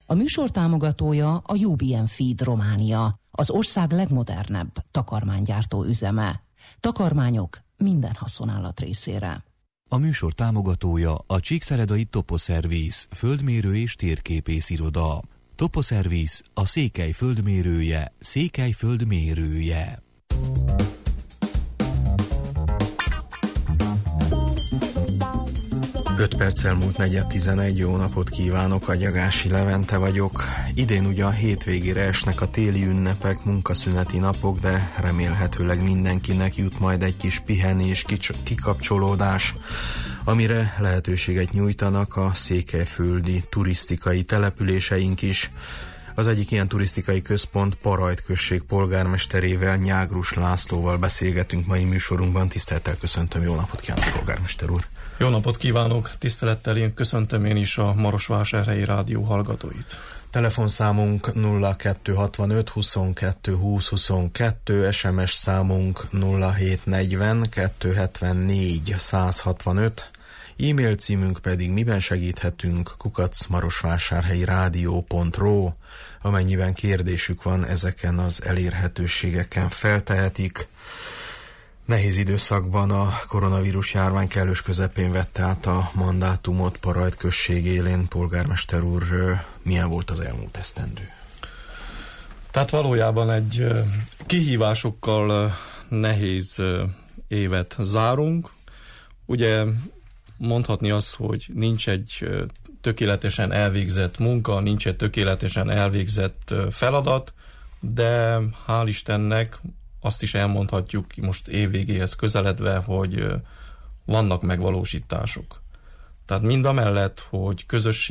A műsor támogatója a UBM Feed Románia, az ország legmodernebb takarmánygyártó üzeme. Takarmányok minden haszonállat részére. A műsor támogatója a Csíkszeredai Toposzervisz földmérő és térképész iroda. Toposzervisz a Székely földmérője, Székely földmérője. Öt perccel múlt 4:11, jó napot kívánok, Agyagási Levente vagyok. Idén ugyan hétvégére esnek a téli ünnepek, munkaszüneti napok, de remélhetőleg mindenkinek jut majd egy kis pihenés, kikapcsolódás, amire lehetőséget nyújtanak a székelyföldi turisztikai településeink is. Az egyik ilyen turisztikai központ Parajd község polgármesterével, Nyágrus Lászlóval beszélgetünk mai műsorunkban. Tisztelettel köszöntöm, jó napot kívánok, polgármester úr! Jó napot kívánok, tisztelettel én köszöntöm én is a Marosvásárhelyi rádió hallgatóit. Telefonszámunk 0265 22 20 22, SMS számunk 0740 274 165, e-mail címünk pedig miben segíthetünk @marosvásárhelyirádió.ro. Amennyiben kérdésük van, ezeken az elérhetőségeken feltehetik. Nehéz időszakban a koronavírus járvány kellős közepén vette át a mandátumot Parajd község élén. Polgármester úr, milyen volt az elmúlt esztendő? Tehát valójában egy kihívásokkal nehéz évet zárunk. Ugye mondhatni azt, hogy nincs egy tökéletesen elvégzett munka, nincs egy tökéletesen elvégzett feladat, de hál' Istennek azt is elmondhatjuk most évvégéhez közeledve, hogy vannak megvalósítások. Tehát mindamellett, hogy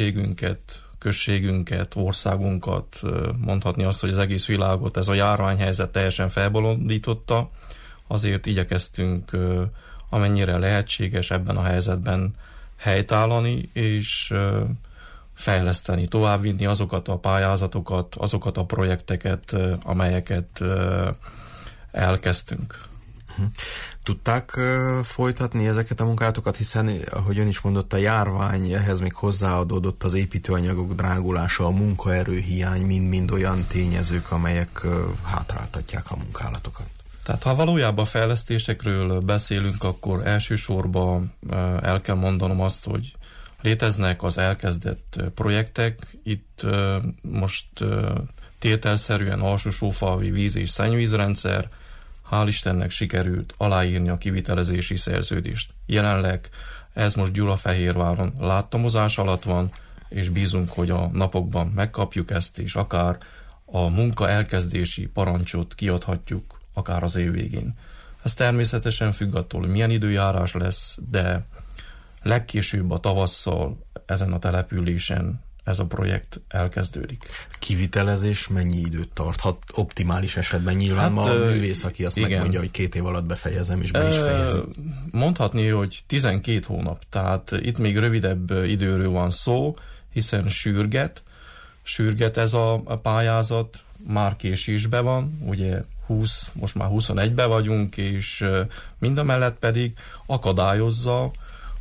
községünket, országunkat, mondhatni azt, hogy az egész világot ez a járványhelyzet teljesen felbolondította, azért igyekeztünk amennyire lehetséges ebben a helyzetben helytállani, és fejleszteni, továbbvinni azokat a pályázatokat, azokat a projekteket, amelyeket elkezdtünk. Tudták folytatni ezeket a munkátokat, hiszen, ahogy ön is mondott, a járvány, ehhez még hozzáadódott az építőanyagok drágulása, a munkaerőhiány, mind-mind olyan tényezők, amelyek hátráltatják a munkálatokat. Tehát ha valójában fejlesztésekről beszélünk, akkor elsősorban el kell mondanom azt, hogy léteznek az elkezdett projektek. Itt most tételszerűen Alsó-Sófalvi víz- és szennyvízrendszer, hál' Istennek sikerült aláírni a kivitelezési szerződést. Jelenleg ez most Gyulafehérváron láttamozás alatt van, és bízunk, hogy a napokban megkapjuk ezt, és akár a munka elkezdési parancsot kiadhatjuk akár az év végén. Ez természetesen függ attól, hogy milyen időjárás lesz, de legkésőbb a tavasszal ezen a településen ez a projekt elkezdődik. Kivitelezés mennyi időt tarthat? Optimális esetben nyilván ma a művész, aki azt igen, megmondja, hogy 2 év alatt befejezem, és be is fejezi. Mondhatni, hogy 12 hónap, tehát itt még rövidebb időről van szó, hiszen sürget ez a pályázat, már késésben van, ugye most már 21-ben vagyunk, és mindamellett pedig akadályozza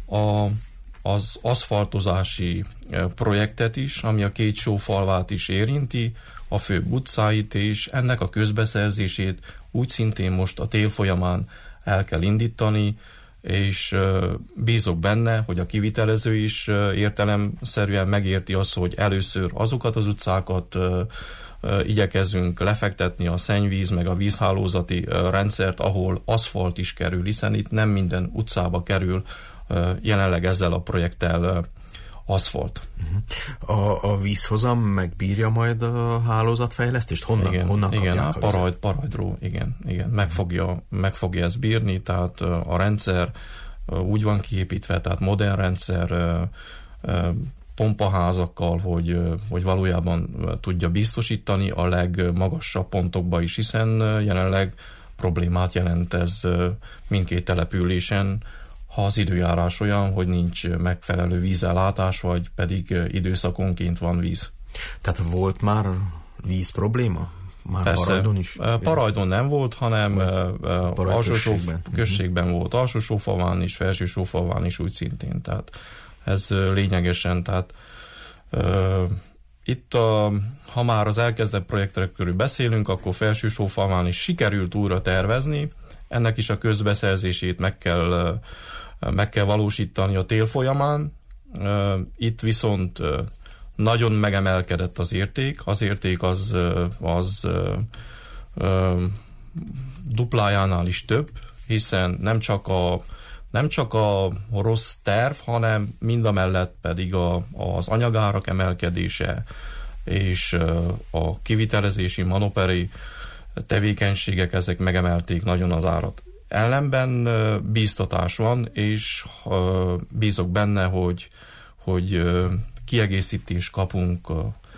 az aszfaltozási projektet is, ami a két sófalvát is érinti, a főbb utcáit, és ennek a közbeszerzését úgy szintén most a tél folyamán el kell indítani, és bízok benne, hogy a kivitelező is értelemszerűen megérti azt, hogy először azokat az utcákat igyekezzünk lefektetni, a szennyvíz meg a vízhálózati rendszert, ahol aszfalt is kerül, hiszen itt nem minden utcába kerül jelenleg ezzel a projekttel aszfalt. A vízhozam megbírja majd a hálózatfejlesztést? Honnan kapják a Parajdról, igen. Meg fogja ezt bírni, tehát a rendszer úgy van kiépítve, tehát modern rendszer, pompaházakkal, hogy valójában tudja biztosítani a legmagasabb pontokba is, hiszen jelenleg problémát jelent ez mindkét településen, ha az időjárás olyan, hogy nincs megfelelő vízellátás, vagy pedig időszakonként van víz. Tehát volt már víz probléma? Már persze, Parajdon is? Parajdon nem volt, hanem községben volt. Alsó-Sófalván is, Felső-Sófalván is úgy szintén. Tehát ez lényegesen, tehát Itt, ha már az elkezdett projektek körül beszélünk, akkor Felsősófalván is sikerült újra tervezni. Ennek is a közbeszerzését meg kell valósítani a tél folyamán. Itt viszont nagyon megemelkedett az érték. Az érték az duplájánál is több, hiszen nem csak a rossz terv, hanem mindamellett pedig az anyagárak emelkedése és a kivitelezési manoperi tevékenységek, ezek megemelték nagyon az árat. Ellenben bíztatás van, és bízok benne, hogy kiegészítést kapunk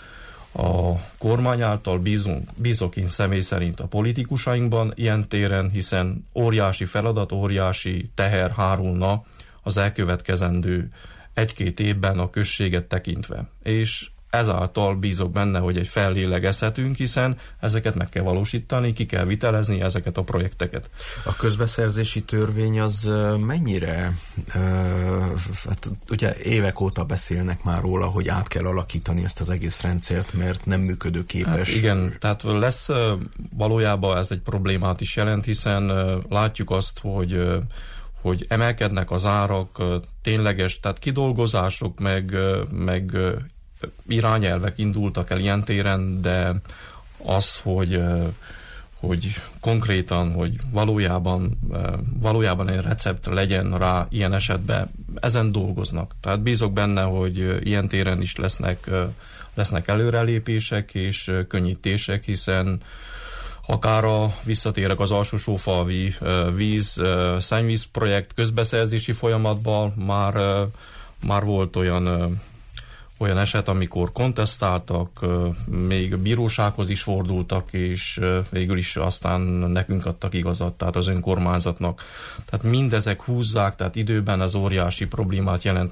a kormány által, bízok én személy szerint a politikusainkban ilyen téren, hiszen óriási feladat, óriási teher hárulna az elkövetkezendő 1-2 évben a községet tekintve. És ezáltal bízok benne, hogy egy fellélegezhetünk, hiszen ezeket meg kell valósítani, ki kell vitelezni ezeket a projekteket. A közbeszerzési törvény az mennyire, hát ugye évek óta beszélnek már róla, hogy át kell alakítani ezt az egész rendszert, mert nem működőképes. Hát igen, tehát lesz valójában ez egy problémát is jelent, hiszen látjuk azt, hogy emelkednek az árak, tényleges, tehát kidolgozások, meg irányelvek indultak el ilyen téren, de az, hogy konkrétan, hogy valójában egy recept legyen rá ilyen esetben, ezen dolgoznak. Tehát bízok benne, hogy ilyen téren is lesznek előrelépések és könnyítések, volt akár visszatérek az Alsósófalvi szennyvíz projekt közbeszerzési folyamatban, már volt olyan eset, amikor kontesztáltak, még bírósághoz is fordultak, és végül is aztán nekünk adtak igazat, tehát az önkormányzatnak. Tehát mindezek húzzák, tehát időben az óriási problémát jelent,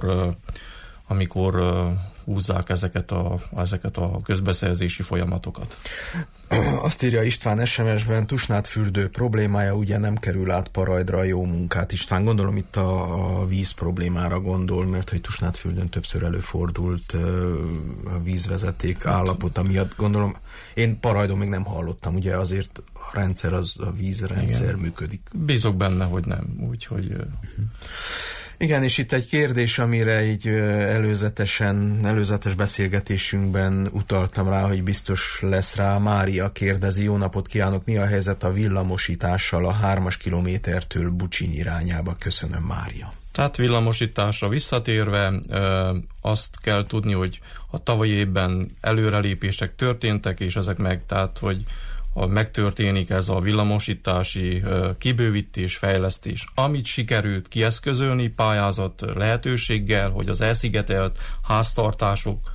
amikor húzzák ezeket a közbeszerzési folyamatokat. Azt írja István SMS-ben, Tusnádfürdő problémája ugye nem kerül át Parajdra a jó munkát. István, gondolom itt a víz problémára gondol, mert hogy Tusnádfürdőn többször előfordult a vízvezeték állapota miatt. Gondolom, én Parajdon még nem hallottam, ugye azért a rendszer, a vízrendszer igen. Működik. Bízok benne, hogy nem, úgyhogy... Igen, és itt egy kérdés, amire egy előzetes beszélgetésünkben utaltam rá, hogy biztos lesz rá. Mária kérdezi, jó napot kívánok, mi a helyzet a villamosítással a 3-as kilométertől Bucsiny irányába? Köszönöm, Mária. Tehát villamosításra visszatérve azt kell tudni, hogy a tavalyi évben előrelépések történtek, és ezek tehát hogy megtörténik ez a villamosítási kibővítés, fejlesztés, amit sikerült kieszközölni pályázat lehetőséggel, hogy az elszigetelt háztartások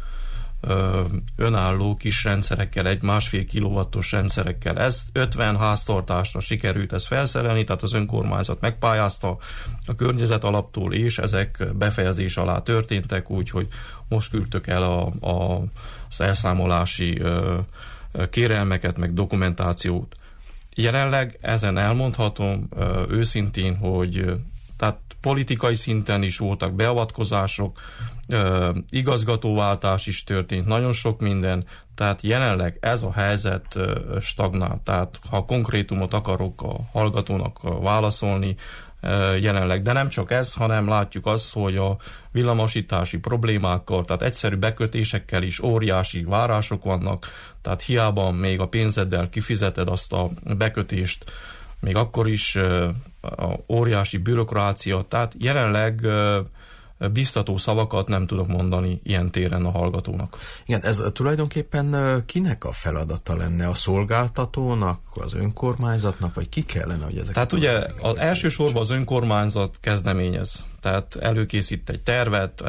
önálló kis rendszerekkel, 1,5 kilowattos rendszerekkel, ez 50 háztartásra sikerült ezt felszerelni, tehát az önkormányzat megpályázta a környezet alaptól, és ezek befejezés alá történtek, úgyhogy most küldtök el az elszámolási kérelmeket, meg dokumentációt. Jelenleg ezen elmondhatom őszintén, hogy tehát politikai szinten is voltak beavatkozások, igazgatóváltás is történt, nagyon sok minden, tehát jelenleg ez a helyzet stagnál. Tehát ha konkrétumot akarok a hallgatónak válaszolni, jelenleg. De nem csak ez, hanem látjuk azt, hogy a villamosítási problémákkal, tehát egyszerű bekötésekkel is óriási várások vannak, tehát hiába még a pénzeddel kifizeted azt a bekötést, még akkor is óriási bürokrácia, tehát jelenleg biztató szavakat nem tudok mondani ilyen téren a hallgatónak. Igen, ez tulajdonképpen kinek a feladata lenne? A szolgáltatónak, az önkormányzatnak, vagy ki kellene, hogy ezeket... Tehát ugye az elsősorban az önkormányzat kezdeményez. Tehát előkészít egy tervet,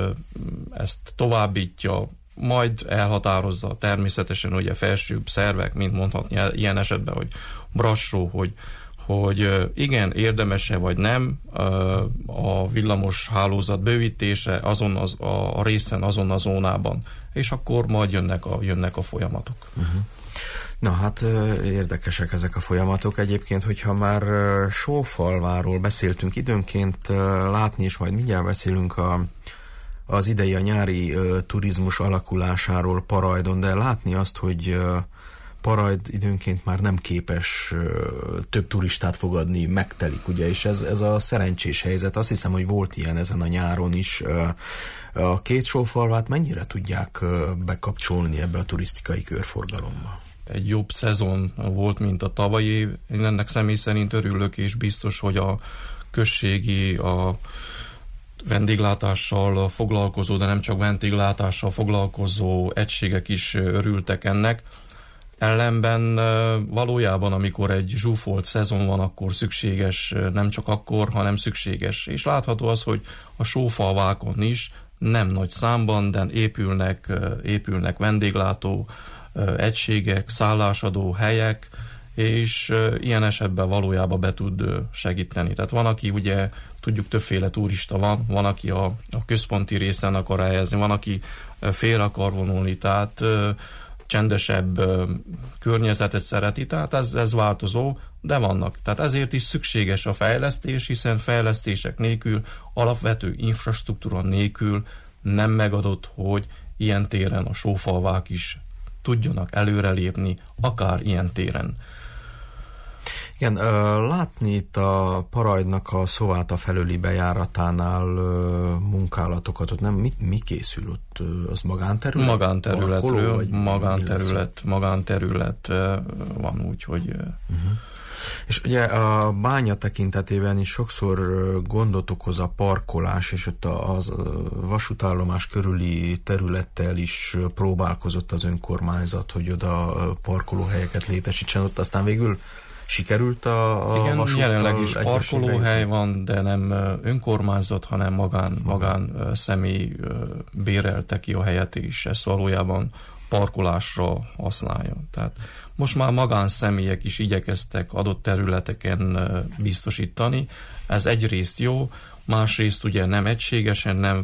ezt továbbítja, majd elhatározza természetesen ugye felsőbb szervek, mint mondhatni ilyen esetben, hogy Brassó, hogy igen, érdemes-e vagy nem a villamos hálózat bővítése azon a részen, azon a zónában, és akkor majd jönnek a folyamatok. Uh-huh. Na hát érdekesek ezek a folyamatok. Egyébként, hogyha már Sófalváról beszéltünk, időnként látni, és majd mindjárt beszélünk a az idei a nyári turizmus alakulásáról Parajdon, de látni azt, hogy Parajd időnként már nem képes több turistát fogadni, megtelik, ugye, és ez a szerencsés helyzet. Azt hiszem, hogy volt ilyen ezen a nyáron is. A két sófalvát mennyire tudják bekapcsolni ebbe a turisztikai körforgalomba? Egy jobb szezon volt, mint a tavalyi év. Én ennek személy szerint örülök, és biztos, hogy a községi, a vendéglátással foglalkozó, de nem csak vendéglátással foglalkozó egységek is örültek ennek. Ellenben valójában, amikor egy zsúfolt szezon van, akkor szükséges, nem csak akkor, hanem szükséges. És látható az, hogy a sófalvákon is nem nagy számban, de épülnek vendéglátó egységek, szállásadó helyek, és ilyen esetben valójában be tud segíteni. Tehát van, aki ugye, tudjuk, többféle turista van, aki a központi részen akar helyezni, van, aki félre akar vonulni, tehát csendesebb környezetet szereti, tehát ez változó, de vannak. Tehát ezért is szükséges a fejlesztés, hiszen fejlesztések nélkül, alapvető infrastruktúra nélkül nem megadott, hogy ilyen téren a sófalvák is tudjanak előrelépni, akár ilyen téren. Igen, látni itt a Parajdnak a Szováta felőli bejáratánál munkálatokat, ott nem, mi készül ott? Az magánterület? Magánterületről, magánterület van úgy, hogy... És ugye a bánya tekintetében is sokszor gondot okoz a parkolás, és ott a vasútállomás körüli területtel is próbálkozott az önkormányzat, hogy oda parkolóhelyeket létesítsen, ott aztán végül sikerült a vasúttal? Igen, jelenleg is parkolóhely van, de nem önkormányzat, hanem magán személy bérelte ki a helyet, és ezt valójában parkolásra használja. Tehát most már magánszemélyek is igyekeztek adott területeken biztosítani. Ez egyrészt jó, másrészt ugye nem egységesen, nem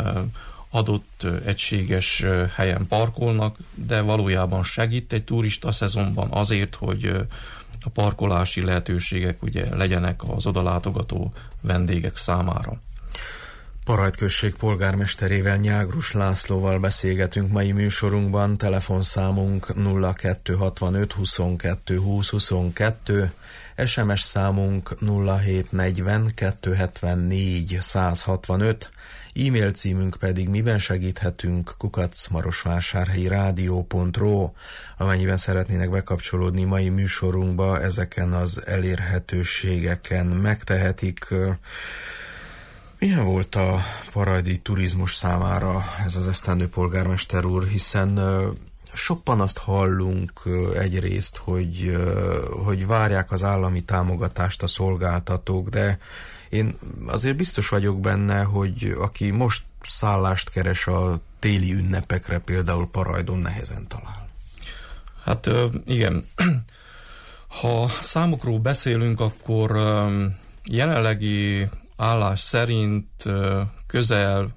adott egységes helyen parkolnak, de valójában segít egy turista szezonban azért, hogy a parkolási lehetőségek ugye legyenek az odalátogató vendégek számára. Parajd község polgármesterével, Nyágrus Lászlóval beszélgetünk mai műsorunkban. Telefonszámunk 0265 22 20 22, SMS számunk 0740 274 165, e-mail címünk pedig miben segíthetünk @marosvásárhelyi-rádió.ro. Amennyiben szeretnének bekapcsolódni mai műsorunkba, ezeken az elérhetőségeken megtehetik. Milyen volt a parajdi turizmus számára ez az esztendő polgármester úr, hiszen sok panaszt hallunk egyrészt, hogy várják az állami támogatást a szolgáltatók, de én azért biztos vagyok benne, hogy aki most szállást keres a téli ünnepekre, például Parajdon, nehezen talál. Hát igen, ha számokról beszélünk, akkor jelenlegi állás szerint közel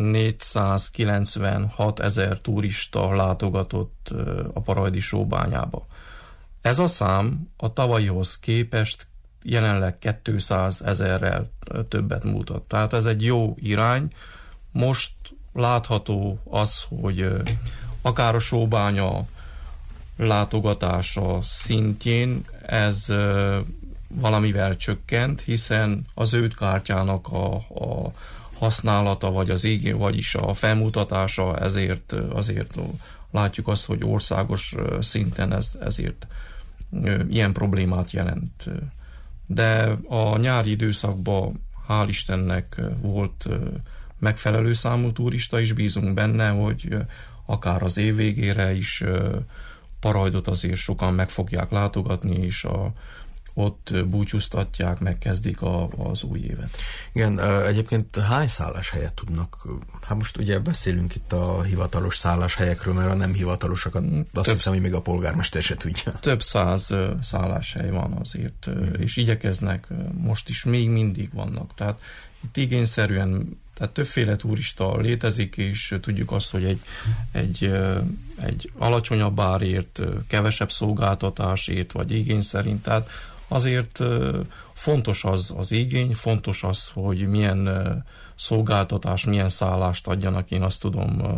496 000 turista látogatott a parajdi sóbányába. Ez a szám a tavalyihoz képest jelenleg 200 000-rel többet mutat. Tehát ez egy jó irány. Most látható az, hogy akár a sóbánya látogatása szintjén ez valamivel csökkent, hiszen az ődkártyának a használata, vagyis a felmutatása, azért látjuk azt, hogy országos szinten ezért ilyen problémát jelent. De a nyári időszakban hál' Istennek volt megfelelő számú turista, és bízunk benne, hogy akár az év végére is Parajdot azért sokan meg fogják látogatni, és ott búcsúztatják, megkezdik az új évet. Igen, egyébként hány szálláshelyet tudnak? Hát most ugye beszélünk itt a hivatalos szálláshelyekről, mert a nem hivatalosakat azt hiszem, hogy még a polgármester se tudja. Több 100 szálláshely van azért, és igyekeznek, most is még mindig vannak. Tehát itt igényszerűen, tehát többféle turista létezik, és tudjuk azt, hogy egy alacsonyabb árért, kevesebb szolgáltatásért, vagy igény szerint, tehát azért fontos az igény, fontos az, hogy milyen szolgáltatás, milyen szállást adjanak. Én azt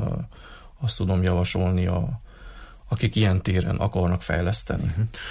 tudom javasolni akik ilyen téren akarnak fejleszteni.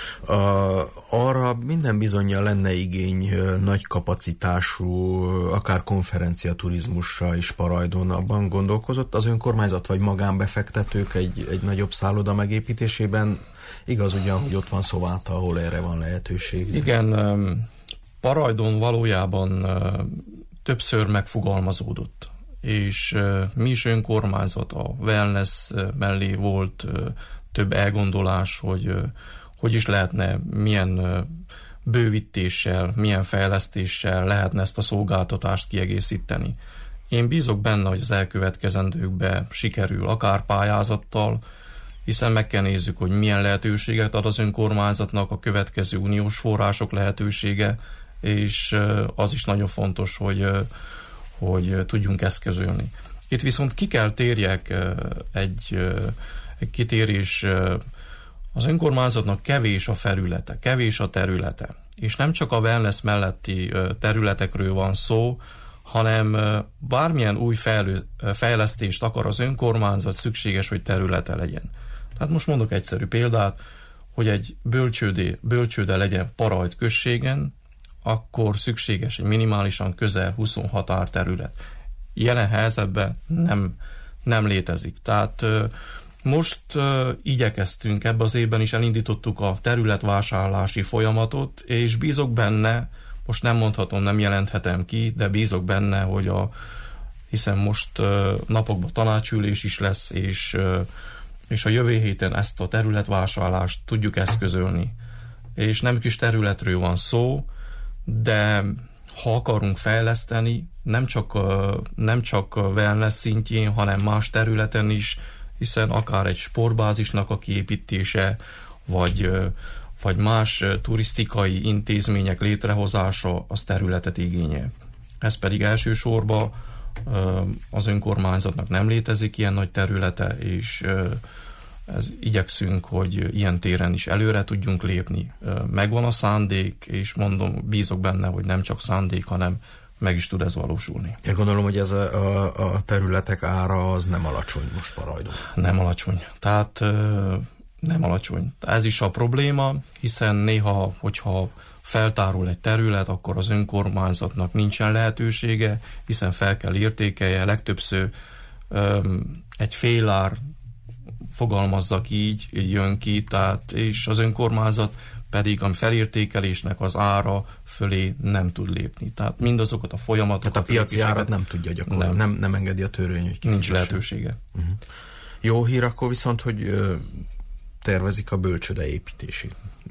Arra minden bizonnyal lenne igény nagy kapacitású, akár konferenciaturizmusra is Parajdon. Abban gondolkozott az önkormányzat vagy magánbefektetők egy nagyobb szálloda megépítésében? Igaz ugyan, hogy ott van Szováta, ahol erre van lehetőség. Igen, Parajdon valójában többször megfogalmazódott, és mi is önkormányzat, a wellness mellé volt több elgondolás, hogy is lehetne, milyen bővítéssel, milyen fejlesztéssel lehetne ezt a szolgáltatást kiegészíteni. Én bízok benne, hogy az elkövetkezendőkben sikerül, akár pályázattal, hiszen meg kell nézzük, hogy milyen lehetőséget ad az önkormányzatnak a következő uniós források lehetősége, és az is nagyon fontos, hogy tudjunk eszközölni. Itt viszont ki kell térjek egy kitérés, az önkormányzatnak kevés a felülete, kevés a területe. És nem csak a wellness melletti területekről van szó, hanem bármilyen új fejlesztést akar az önkormányzat, szükséges, hogy területe legyen. Tehát most mondok egyszerű példát, hogy egy bölcsőde legyen Parajd községen, akkor szükséges egy minimálisan közel 26 árterület. Jelen helyzetben nem létezik. Tehát most igyekeztünk, ebbe az évben is elindítottuk a területvásárlási folyamatot, és bízok benne, most nem mondhatom, nem jelenthetem ki, de bízok benne, hogy hiszen most napokban tanácsülés is lesz, és a jövő héten ezt a területvásárlást tudjuk eszközölni. És nem kis területről van szó, de ha akarunk fejleszteni, nem csak a wellness szintjén, hanem más területen is, hiszen akár egy sportbázisnak a kiépítése, vagy más turisztikai intézmények létrehozása az területet igényel. Ez pedig elsősorban az önkormányzatnak nem létezik ilyen nagy területe, és igyekszünk, hogy ilyen téren is előre tudjunk lépni. Megvan a szándék, és bízok benne, hogy nem csak szándék, hanem meg is tud ez valósulni. Én gondolom, hogy ez a területek ára az nem alacsony most Parajdon. Nem alacsony. Tehát nem alacsony. Ez is a probléma, hiszen néha, hogyha feltárul egy terület, akkor az önkormányzatnak nincsen lehetősége, hiszen fel kell értékelje. Legtöbbször egy félár fogalmazzak így jön ki, tehát, és az önkormányzat pedig a felértékelésnek az ára fölé nem tud lépni. Tehát mindazokat a folyamatokat... Tehát a piaci árat nem tudja gyakorlatilag, nem engedi a törvény, hogy kifizesse. Nincs lehetősége. Jó hír akkor viszont, hogy tervezik a bölcsőde építését.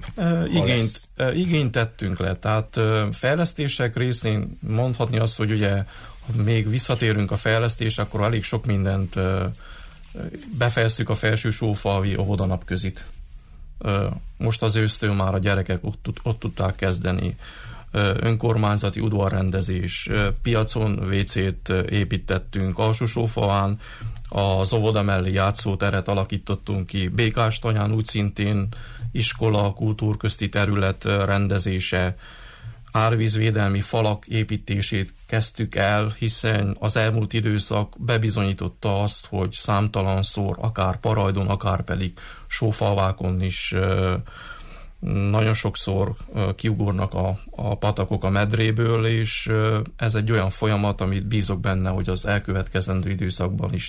Igényt tettünk le, tehát fejlesztések részén mondhatni azt, hogy ugye ha még visszatérünk a fejlesztés, akkor elég sok mindent befejeztük a Felső Sófalvi óvodanapközit. Most az ősztől már a gyerekek ott tudták kezdeni. Önkormányzati udvarrendezés, piacon WC-t építettünk, Alsó-Sófalván az óvoda mellé játszóteret alakítottunk ki, Békástanyán úgy szintén iskola, kultúrközti terület rendezése, árvízvédelmi falak építését kezdtük el, hiszen az elmúlt időszak bebizonyította azt, hogy számtalanszor, akár Parajdon, akár pedig Sófalvákon is nagyon sokszor kiugornak a patakok a medréből, és ez egy olyan folyamat, amit bízok benne, hogy az elkövetkezendő időszakban is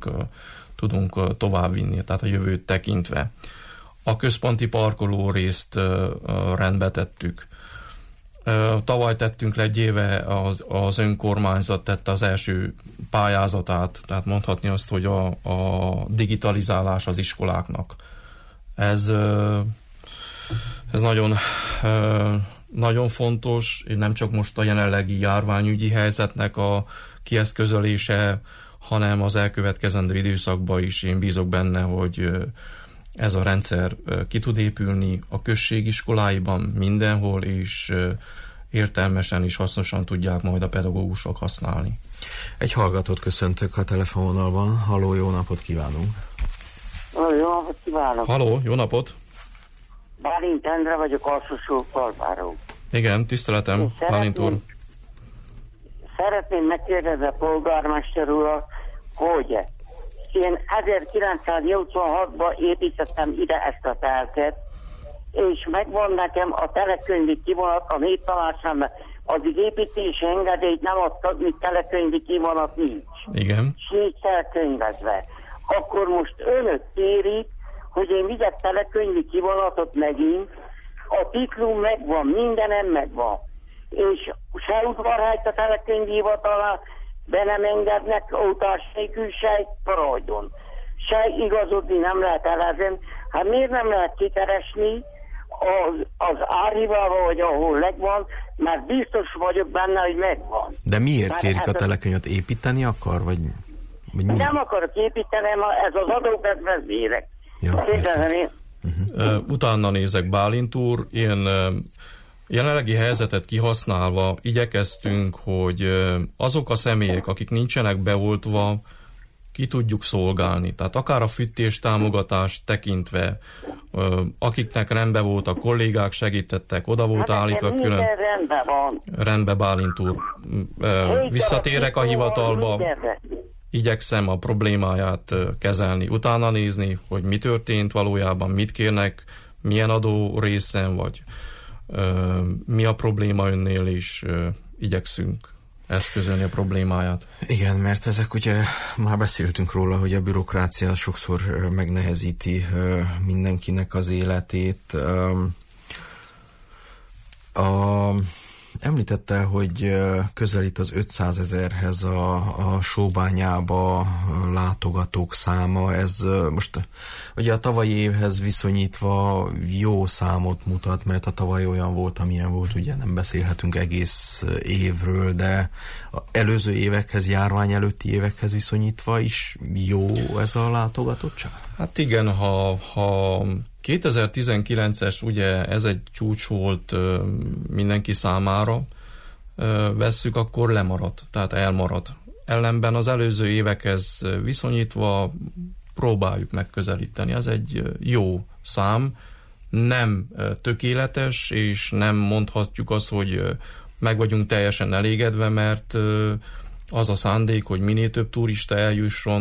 tudunk továbbvinni, tehát a jövőt tekintve. A központi parkoló részt rendbe tettük. Tavaly tettünk le egy éve, az önkormányzat tette az első pályázatát, tehát mondhatni azt, hogy a digitalizálás az iskoláknak. Ez nagyon, nagyon fontos, nem csak most a jelenlegi járványügyi helyzetnek a kieszközölése, hanem az elkövetkezendő időszakban is én bízok benne, hogy ez a rendszer ki tud épülni a községiskoláiban mindenhol, és értelmesen és hasznosan tudják majd a pedagógusok használni. Egy hallgatót köszöntök a telefonvonalban. Halló, jó napot kívánunk! Jó napot kívánok! Halló, jó napot! Bálint Endre vagyok, Alsó-Salpáról. Igen, tiszteletem, Bálint úr. Szeretném megkérdezni a polgármester urat, hogy én 1986-ban építettem ide ezt a telket, és megvan nekem a telekönyvi kivonat a Néptanácsán, addig építési engedélyt nem adtak, míg telekönyvi kivonat nincs. Igen. Nincs elkönyvezve. Akkor most önök kérik, hogy én vigyek telekönyvi kivonatot megint, a titlum megvan, mindenem megvan. És se udvarhájt a telekönyvi hivatalán be nem engednek autás nélkül, se egy parajdon. Se igazodni nem lehet elezni. Hát miért nem lehet kikeresni az árhibával, vagy ahol megvan, mert biztos vagyok benne, hogy megvan. De miért kérik a telekönyvet? Építeni akar, vagy nem akarok építeni, ez az adókedvezmények. Ja, utána nézek, Bálint úr, én jelenlegi helyzetet kihasználva igyekeztünk, hogy azok a személyek, akik nincsenek beoltva, ki tudjuk szolgálni. Tehát akár a fűtés támogatást tekintve, akiknek rendben volt, a kollégák segítettek, oda volt állítva külön. Rendben van. Rendben, Bálint úr. Visszatérek a hivatalba, igyekszem a problémáját kezelni, utána nézni, hogy mi történt valójában, mit kérnek, milyen adó részen, vagy mi a probléma önnél, és igyekszünk eszközölni a problémáját. Igen, mert ezek ugye, már beszéltünk róla, hogy a bürokrácia sokszor megnehezíti mindenkinek az életét. Említette, hogy közelít az 500 000-hez a Sóbányába látogatók száma. Ez most ugye a tavalyi évhez viszonyítva jó számot mutat, mert a tavaly olyan volt, amilyen volt, ugye nem beszélhetünk egész évről, de az előző évekhez, járvány előtti évekhez viszonyítva is jó ez a látogatottság? Hát igen, ha 2019-es, ugye ez egy csúcs volt mindenki számára, vesszük, akkor lemaradt, tehát elmaradt. Ellenben az előző évekhez viszonyítva próbáljuk megközelíteni. Ez egy jó szám, nem tökéletes, és nem mondhatjuk azt, hogy meg vagyunk teljesen elégedve, mert az a szándék, hogy minél több turista eljusson,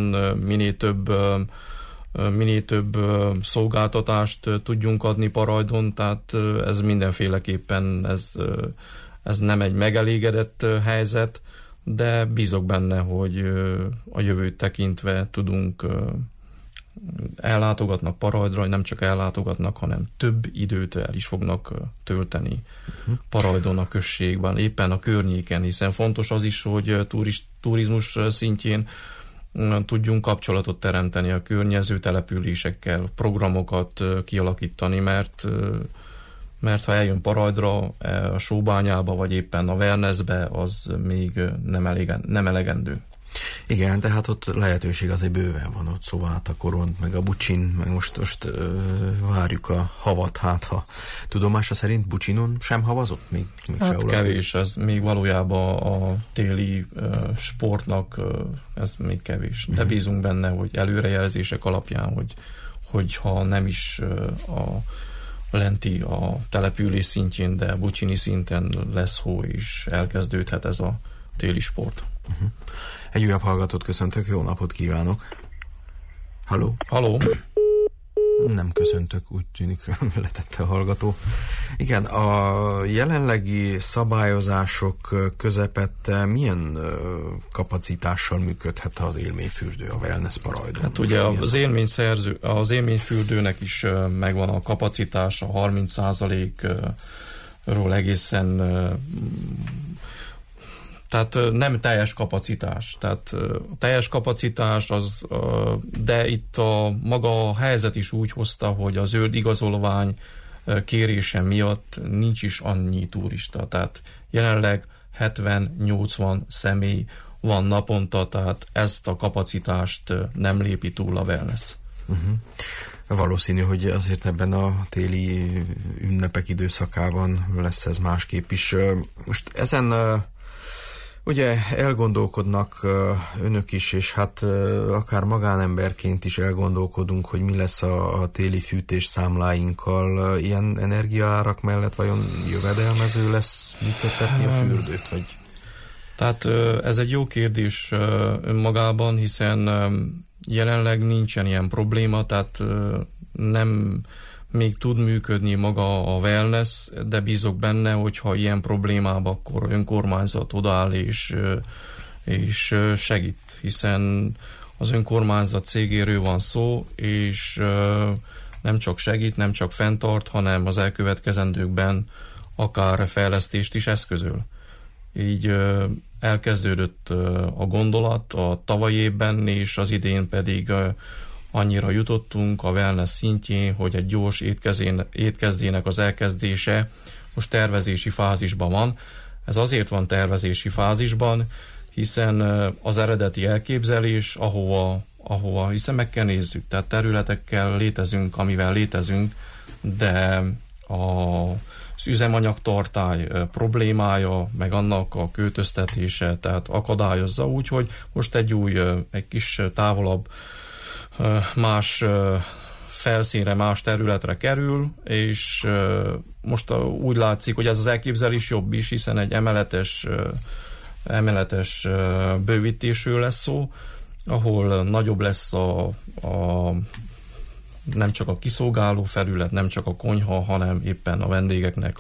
minél több szolgáltatást tudjunk adni Parajdon, tehát ez mindenféleképpen ez nem egy megelégedett helyzet, de bízok benne, hogy a jövőt tekintve tudunk ellátogatnak Parajdra, nem csak ellátogatnak, hanem több időt el is fognak tölteni Parajdon, a községben, éppen a környéken, hiszen fontos az is, hogy turizmus szintjén tudjunk kapcsolatot teremteni a környező településekkel, programokat kialakítani, mert ha eljön Parajdra, a Sóbányába, vagy éppen a Wellnessbe, az még nem elegendő. Igen, tehát ott lehetőség azért bőven van ott, szóval hát a Koront, meg a Bucsin, meg most várjuk a havat, hát ha tudomása szerint Bucsinon sem havazott? Még hát kevés, ez még valójában a téli sportnak ez még kevés. De bízunk benne, hogy előrejelzések alapján, hogy ha nem is lenti a település szintjén, de Bucsini szinten lesz hó, és elkezdődhet ez a téli sport. Egy újabb hallgatót köszöntök, jó napot kívánok! Halló? Halló? Nem köszöntök, úgy tűnik, letette a hallgató. Igen, a jelenlegi szabályozások közepette milyen kapacitással működhet az élményfürdő, a Wellness Parajdon? Hát ugye az élményfürdőnek is megvan a kapacitása, 30%-ról egészen, tehát nem teljes kapacitás. Tehát teljes kapacitás de itt maga a helyzet is úgy hozta, hogy a zöld igazolvány kérése miatt nincs is annyi turista. Tehát jelenleg 70-80 személy van naponta, tehát ezt a kapacitást nem lépi túl a Wellness. Valószínű, hogy azért ebben a téli ünnepek időszakában lesz ez másképp is. Most ezen Ugye elgondolkodnak önök is, és hát akár magánemberként is elgondolkodunk, hogy mi lesz a téli fűtés számláinkkal. Ilyen energiaárak mellett vajon jövedelmező lesz működtetni a fürdőt? Vagy? Tehát ez egy jó kérdés önmagában, hiszen jelenleg nincsen ilyen probléma, tehát nem még tud működni maga a wellness, de bízok benne, hogyha ilyen problémában, akkor önkormányzat odaáll és segít, hiszen az önkormányzat cégéről van szó, és nem csak segít, nem csak fenntart, hanem az elkövetkezendőkben akár fejlesztést is eszközöl. Így elkezdődött a gondolat a tavalyi évben, és az idén pedig annyira jutottunk a wellness szintjén, hogy egy gyors étkezdének az elkezdése most tervezési fázisban van. Ez azért van tervezési fázisban, hiszen az eredeti elképzelés, ahova hiszen meg kell nézzük, tehát területekkel létezünk, amivel létezünk, de az üzemanyagtartály problémája, meg annak a költöztetése, tehát akadályozza, úgyhogy most egy kis távolabb más felszínre, más területre kerül, és most úgy látszik, hogy ez az elképzelés jobb is, hiszen egy emeletes bővítésről lesz szó, ahol nagyobb lesz nem csak a kiszolgáló felület, nem csak a konyha, hanem éppen a vendégeknek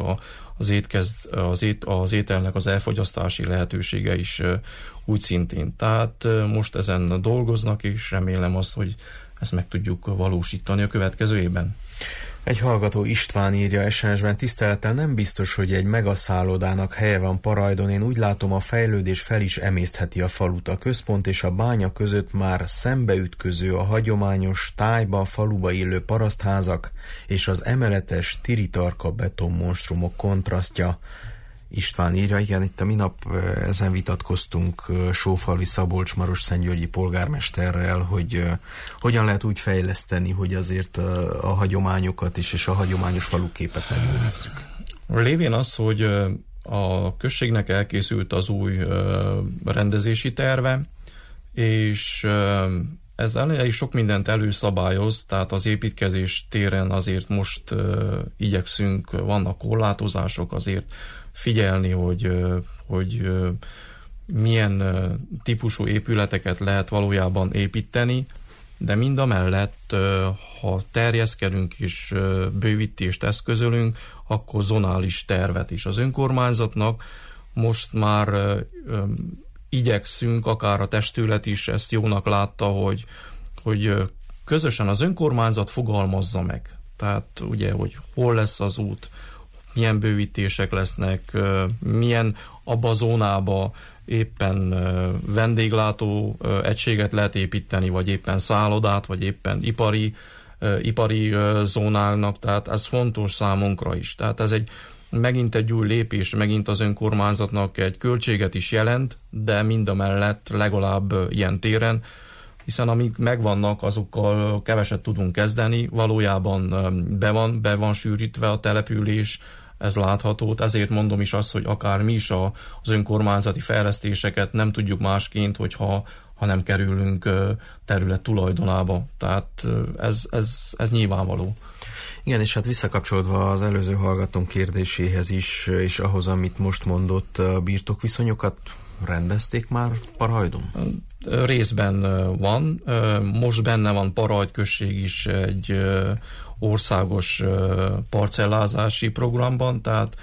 az ételnek az elfogyasztási lehetősége is úgy szintén. Tehát most ezen dolgoznak, és remélem azt, hogy ezt meg tudjuk valósítani a következő évben. Egy hallgató István írja SMS-ben: tisztelettel, nem biztos, hogy egy megaszállodának helye van Parajdon. Én úgy látom, a fejlődés fel is emésztheti a falut. A központ és a bánya között már szembeütköző a hagyományos tájba, faluba illő parasztházak és az emeletes tiritarka betonmonstrumok kontrasztja. István írja, igen, itt a minap ezen vitatkoztunk Sófalvi Szabolcs-Maros-Szentgyörgyi polgármesterrel, hogy hogyan lehet úgy fejleszteni, hogy azért a hagyományokat is és a hagyományos faluképet megőrizzük. Lévén az, hogy a községnek elkészült az új rendezési terve, és ez elég sok mindent előszabályoz, tehát az építkezés téren azért most igyekszünk, vannak korlátozások, azért figyelni, hogy milyen típusú épületeket lehet valójában építeni, de mindamellett, ha terjeszkedünk és bővítést eszközölünk, akkor zonális tervet is. Az önkormányzatnak most már igyekszünk, akár a testület is ezt jónak látta, hogy közösen az önkormányzat fogalmazza meg. Tehát ugye, hogy hol lesz az út, milyen bővítések lesznek, milyen abba a zónába éppen vendéglátó egységet lehet építeni, vagy éppen szállodát, vagy éppen ipari zónának, tehát ez fontos számunkra is. Tehát ez megint egy új lépés, megint az önkormányzatnak egy költséget is jelent, de mindamellett legalább ilyen téren, hiszen amik megvannak, azokkal keveset tudunk kezdeni, valójában be van sűrítve a település, ez látható, ezért mondom is azt, hogy akár mi is az önkormányzati fejlesztéseket nem tudjuk másként, hogyha nem kerülünk terület tulajdonába. Tehát ez nyilvánvaló. Igen, és hát visszakapcsolódva az előző hallgatónk kérdéséhez is, és ahhoz, amit most mondott, birtokviszonyokat rendezték már Parajdon? Részben van. Most benne van Parajd község is egy országos parcellázási programban, tehát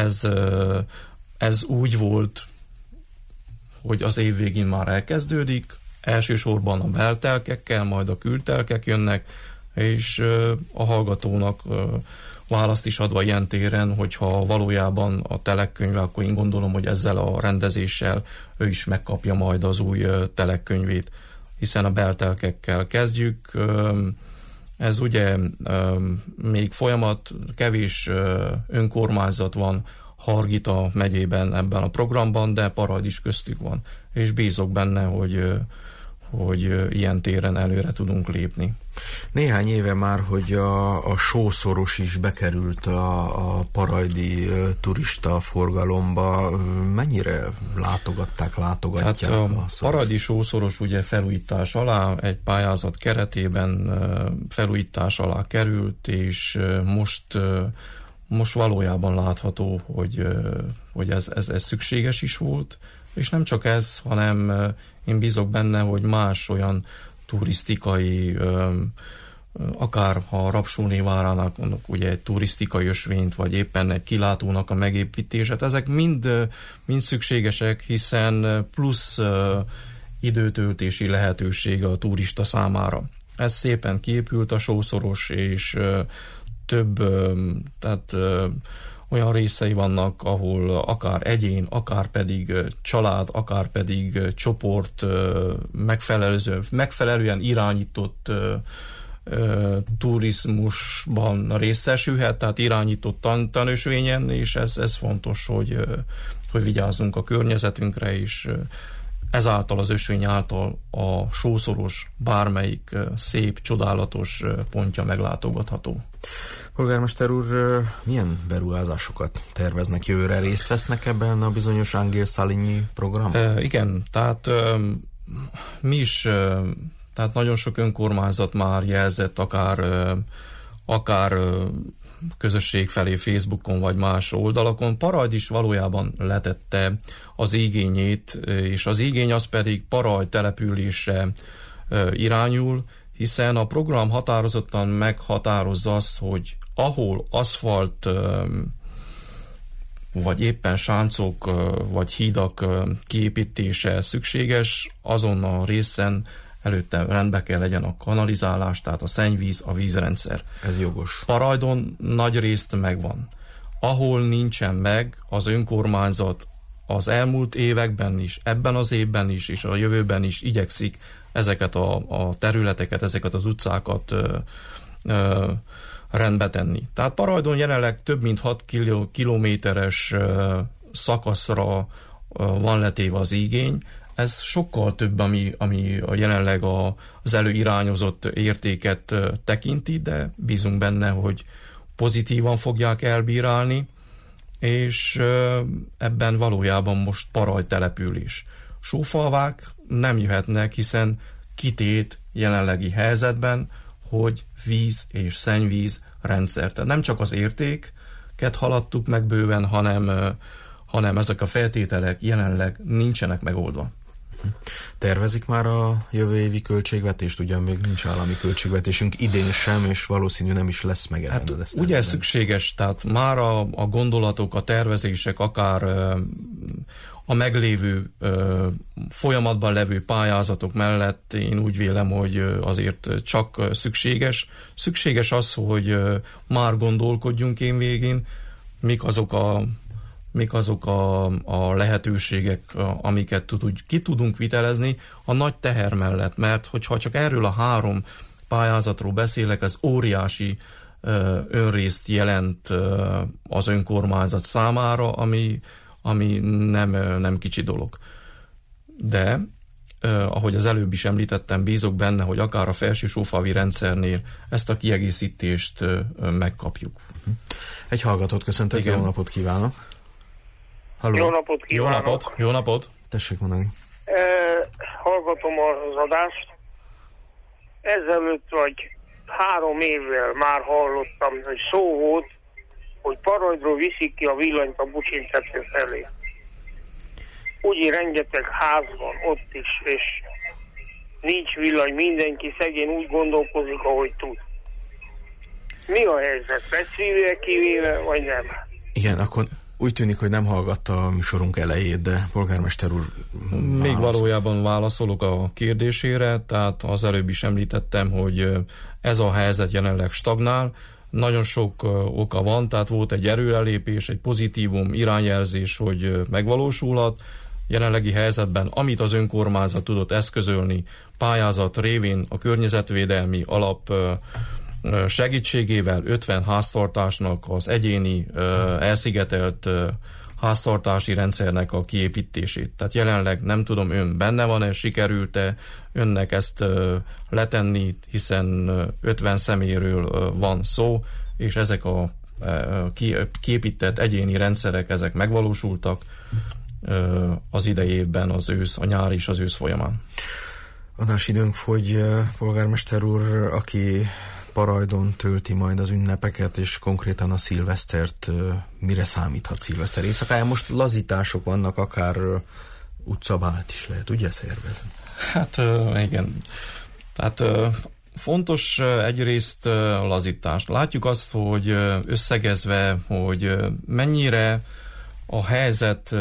ez úgy volt, hogy az év végén már elkezdődik, elsősorban a beltelkekkel, majd a kültelkek jönnek, és a hallgatónak választ is adva ilyen téren, hogyha valójában a telekkönyve, akkor én gondolom, hogy ezzel a rendezéssel ő is megkapja majd az új telekkönyvét, hiszen a beltelkekkel kezdjük. Ez ugye még folyamat, kevés önkormányzat van Hargita megyében ebben a programban, de Parajd is köztük van, és bízok benne, ilyen téren előre tudunk lépni. Néhány éve már, hogy a sószoros is bekerült a parajdi turista forgalomba. Mennyire látogatják? Tehát a parajdi sószoros ugye felújítás alá, egy pályázat keretében felújítás alá került, és most valójában látható, hogy ez szükséges is volt, és nem csak ez, hanem én bízok benne, hogy más olyan turisztikai, akár ha Rapsóné várának mondok ugye egy turisztikai ösvényt, vagy éppen egy kilátónak a megépítését, ezek mind szükségesek, hiszen plusz időtöltési lehetősége a turista számára. Ez szépen kiépült a sószoros, és több, tehát olyan részei vannak, ahol akár egyén, akár pedig család, akár pedig csoport megfelelően irányított turizmusban részesülhet, tehát irányított tanösvényen, és ez fontos, hogy vigyázzunk a környezetünkre, és ezáltal az ösvény által a sószoros bármelyik szép, csodálatos pontja meglátogatható. Polgármester úr, milyen beruházásokat terveznek jövőre? Részt vesznek ebben a bizonyos Angel Saligny program? Igen, tehát mi is, tehát nagyon sok önkormányzat már jelzett, akár közösség felé Facebookon vagy más oldalakon. Parajd is valójában letette az igényét, és az igény az pedig Parajd településre irányul, hiszen a program határozottan meghatározza azt, hogy ahol aszfalt, vagy éppen sáncok, vagy hídak kiépítése szükséges, azon a részen előtte rendbe kell legyen a kanalizálás, tehát a szennyvíz, a vízrendszer. Ez jogos. Parajdon nagy részt megvan. Ahol nincsen meg, az önkormányzat az elmúlt években is, ebben az évben is, és a jövőben is igyekszik ezeket a területeket, ezeket az utcákat rendbe tenni. Tehát Parajdon jelenleg több mint 6 kilométeres szakaszra van letéve az igény. Ez sokkal több, ami a jelenleg az előirányozott értéket tekinti, de bízunk benne, hogy pozitívan fogják elbírálni, és ebben valójában most Parajd település. Sófalvák nem jöhetnek, hiszen kitét jelenlegi helyzetben, hogy víz és szennyvíz rendszer. Tehát nem csak az értéket haladtuk meg bőven, hanem ezek a feltételek jelenleg nincsenek megoldva. Tervezik már a jövő évi költségvetést? Ugyan még nincs állami költségvetésünk idén sem, és valószínű nem is lesz meg. Hát ugye szükséges, tehát már a gondolatok, a tervezések, akár a meglévő folyamatban levő pályázatok mellett én úgy vélem, hogy azért csak szükséges az, hogy már gondolkodjunk én végén, mik azok a lehetőségek, amiket ki tudunk vitelezni a nagy teher mellett, mert hogyha csak erről a 3 pályázatról beszélek, ez óriási önrészt jelent az önkormányzat számára, ami nem kicsi dolog. De, ahogy az előbb is említettem, bízok benne, hogy akár a felső-sófalvi rendszernél ezt a kiegészítést megkapjuk. Egy hallgatót köszöntök, igen. Jó napot kívánok! Halló. Jó napot kívánok! Jó napot! Tessék mondani. Hallgatom az adást. Ezelőtt vagy 3 évvel már hallottam, hogy szó volt, hogy Parajdról viszik ki a villanyt a Bucsintető felé. Úgy rengeteg ház van ott is, és nincs villany, mindenki szegény úgy gondolkozik, ahogy tud. Mi a helyzet? Lesz kivéve, vagy nem? Igen, akkor úgy tűnik, hogy nem hallgatta a műsorunk elejét, de polgármester úr még valójában válaszolok a kérdésére, tehát az előbb is említettem, hogy ez a helyzet jelenleg stagnál, nagyon sok oka van, tehát volt egy erőrelépés, egy pozitívum, irányjelzés, hogy megvalósulhat. Jelenlegi helyzetben, amit az önkormányzat tudott eszközölni, pályázat révén a környezetvédelmi alap segítségével 50 háztartásnak az egyéni elszigetelt háztartási rendszernek a kiépítését. Tehát jelenleg nem tudom, ön benne van-e, sikerült-e önnek ezt letenni, hiszen 50 személyről van szó, és ezek a kiépített egyéni rendszerek, ezek megvalósultak az idei évben, a nyár és az ősz folyamán. Adásidőnk fogy, polgármester úr, aki Parajdon tölti majd az ünnepeket, és konkrétan a szilvesztert, mire számíthat szilveszter éjszakáján? Most lazítások vannak, akár utcavált is lehet, ugye szervezni? Hát igen. Tehát fontos egyrészt a lazítást. Látjuk azt, hogy összegezve, hogy mennyire a helyzet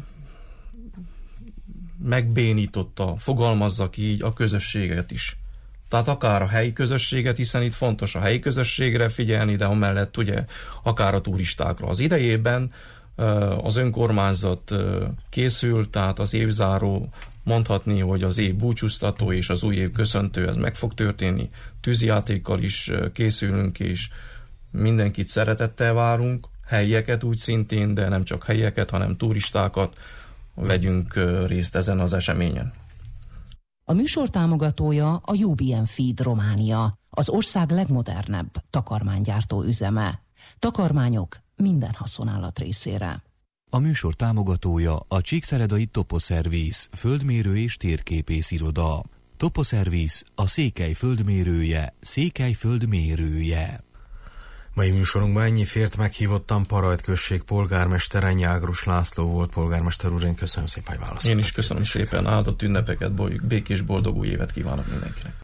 megbénította, fogalmazzak így, a közösséget is. Tehát akár a helyi közösséget, hiszen itt fontos a helyi közösségre figyelni, de amellett ugye akár a turistákra. Az idejében az önkormányzat készül, tehát az évzáró, mondhatni, hogy az év búcsúztató és az új év köszöntő, ez meg fog történni. Tűzijátékkal is készülünk, és mindenkit szeretettel várunk, helyieket úgy szintén, de nem csak helyieket, hanem turistákat, vegyünk részt ezen az eseményen. A műsor támogatója a UBM Feed Románia, az ország legmodernebb takarmánygyártó üzeme. Takarmányok minden haszonállat részére. A műsor támogatója a Csíkszeredai Toposzervisz földmérő és térképész iroda. Toposzervisz a Székely földmérője, Székely földmérője. Mai műsorunkban ennyi fért, meghívottam Parajd község polgármestere, Ágrus László volt. Polgármester úr, én köszönöm szépen, hogy válaszoltak. Én is köszönöm szépen, áldott ünnepeket, békés, boldog új évet kívánok mindenkinek.